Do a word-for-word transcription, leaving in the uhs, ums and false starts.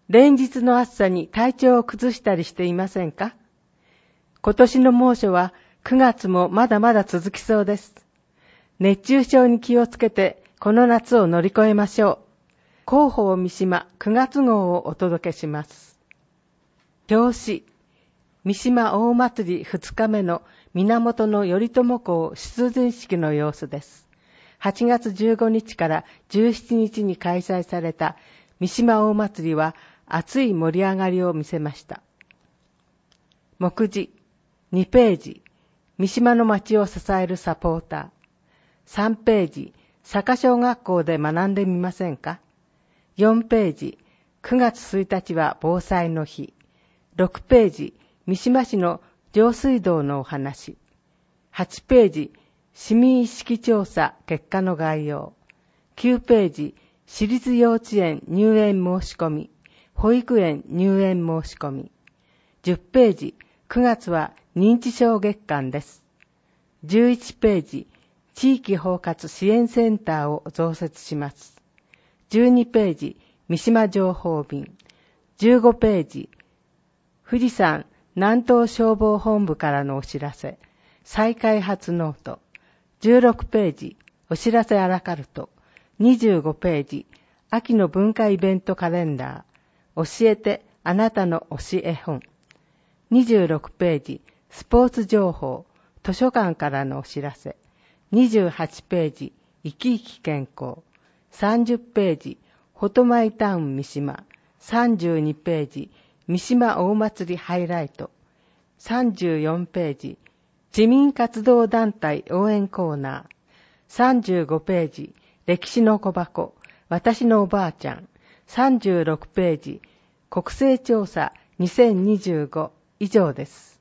連日の暑さに体調を崩したりしていませんか？今年の猛暑はくがつもまだまだ続きそうです。熱中症に気をつけてこの夏を乗り越えましょう。広報三島くがつ号をお届けします。表紙、三島大祭りふつかめの源頼朝公出陣式の様子です。はちがつじゅうごにちからじゅうしちにちに開催された三島大祭りは熱い盛り上がりを見せました。目次、にページ、三島の町を支えるサポーター。さんページ、坂小学校で学んでみませんか？よんページ、くがつついたちは防災の日。ろくページ、三島市の上水道のお話。はちページ、市民意識調査結果の概要。きゅうページ、私立幼稚園入園申し込み、保育園入園申し込み。じゅっページ、くがつは認知症月間です。じゅういちページ、地域包括支援センターを増設します。じゅうにページ、三島情報便。じゅうごページ、富士山南東消防本部からのお知らせ。再開発ノート。じゅうろくページ、お知らせアラカルト。にじゅうごページ、秋の文化イベントカレンダー。教えてあなたの推し絵本。にじゅうろくページ、スポーツ情報。図書館からのお知らせ。にじゅうはちページ、生き生き健康。さんじゅうページ、フォトマイタウン三島。さんじゅうにページ、三島大祭りハイライト。さんじゅうよんページ、市民活動団体応援コーナー。さんじゅうごページ、歴史の小箱、私のおばあちゃん。さんじゅうろくページ、国勢調査にせんにじゅうご以上です。